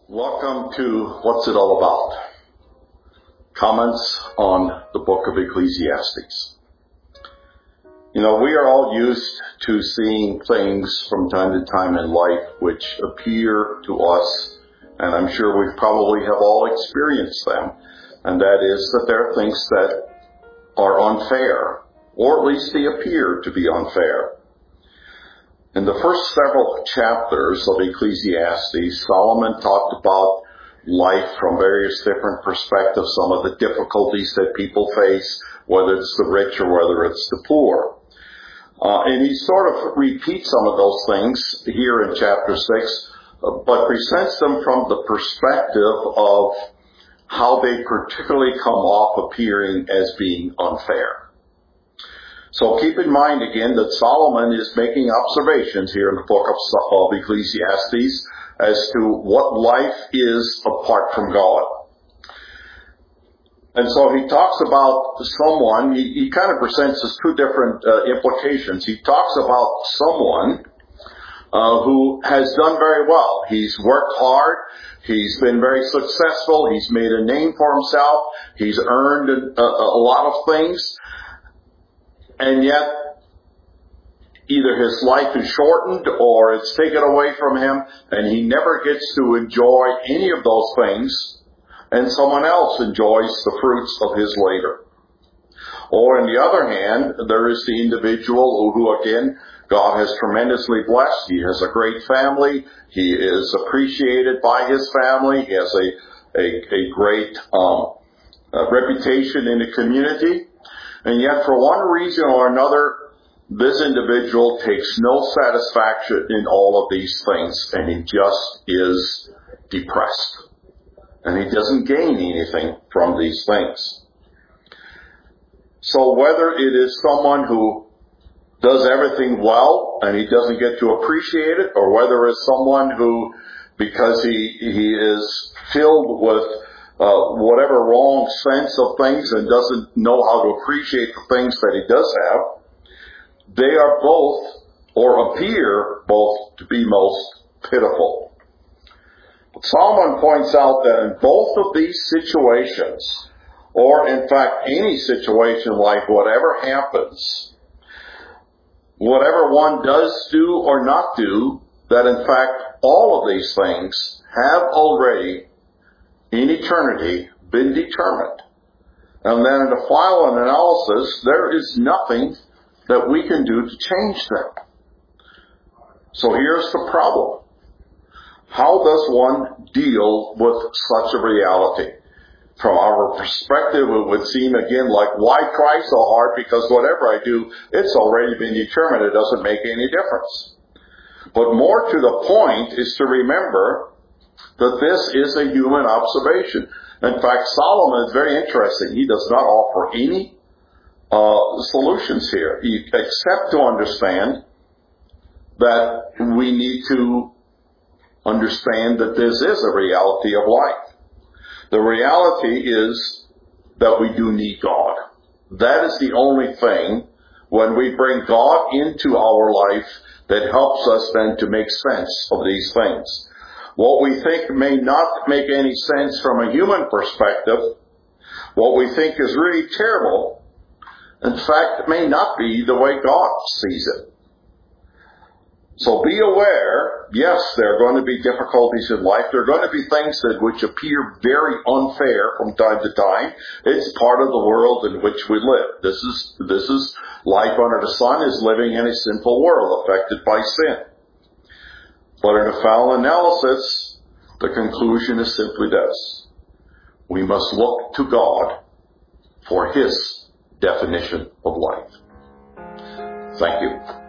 Welcome to What's It All About? Comments on the book of Ecclesiastes. We are all used to seeing things from time to time in life which appear to us, and I'm sure we probably have all experienced them, and that is that there are things that are unfair, or at least they appear to be unfair. In the first several chapters of Ecclesiastes, Solomon talked about life from various different perspectives, some of the difficulties that people face, whether it's the rich or whether it's the poor. And he sort of repeats some of those things here in chapter 6, but presents them from the perspective of how they particularly come off appearing as being unfair. So keep in mind again that Solomon is making observations here in the book of Ecclesiastes as to what life is apart from God. And so he talks about someone, he kind of presents as two different implications. He talks about someone who has done very well. He's worked hard. He's been very successful. He's made a name for himself. He's earned a lot of things. And yet, either his life is shortened or it's taken away from him, and he never gets to enjoy any of those things, and someone else enjoys the fruits of his labor. Or on the other hand, there is the individual who again, God has tremendously blessed. He has a great family. He is appreciated by his family. He has a great reputation in the community. And yet, for one reason or another, this individual takes no satisfaction in all of these things, and he just is depressed. And he doesn't gain anything from these things. So whether it is someone who does everything well and he doesn't get to appreciate it, or whether it's someone who, because he is filled with whatever wrong sense of things and doesn't know how to appreciate the things that he does have, they are both, or appear both, to be most pitiful. Solomon points out that in both of these situations, or in fact any situation like whatever happens, whatever one does do or not do, that in fact all of these things have already in eternity been determined. And then in the final analysis, there is nothing that we can do to change them. So here's the problem. How does one deal with such a reality? From our perspective, it would seem again like, why try so hard? Because whatever I do, it's already been determined. It doesn't make any difference. But more to the point is to remember that this is a human observation. In fact, Solomon is very interesting. He does not offer any solutions here, except to understand that we need to understand that this is a reality of life. The reality is that we do need God. That is the only thing, when we bring God into our life, that helps us then to make sense of these things. What we think may not make any sense from a human perspective, what we think is really terrible, in fact, may not be the way God sees it. So be aware, yes, there are going to be difficulties in life. There are going to be things which appear very unfair from time to time. It's part of the world in which we live. This is life under the sun, is living in a sinful world affected by sin. But in a final analysis, the conclusion is simply this. We must look to God for His definition of life. Thank you.